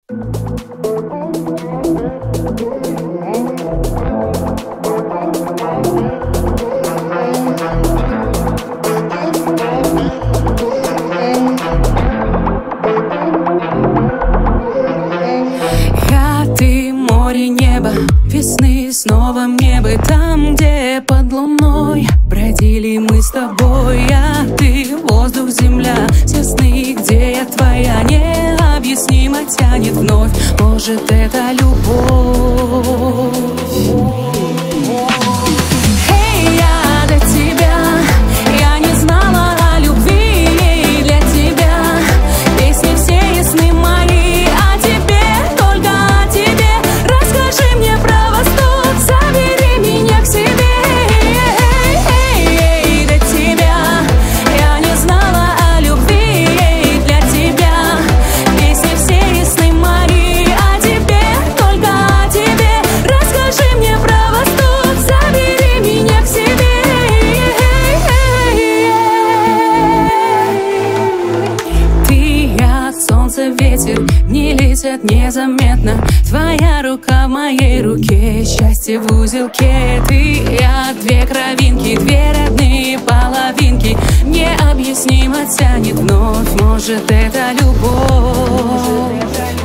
Весны снова мне бы там, где под луной бродили мы с тобой. А ты, воздух, земля, все сны, где я твоя, необъяснимо тянет вновь. Может, это любовь? Эй, я для тебя, я не знала о любви для тебя. Песни все ясны мои, о тебе, только о тебе. Расскажи мне про восток, забери меня к себе. Эй, для тебя, я не знала о любви для тебя. Песни все ясны мои, о тебе, только о тебе. Расскажи мне про восток, забери меня к себе. Ты, я, солнце, ветер, не летят незаметно. Твоя рука в моей руке, счастье в узелке. Ты, я, две кровинки, две родные половинки. Необъяснимо тянет вновь, может, это любовь?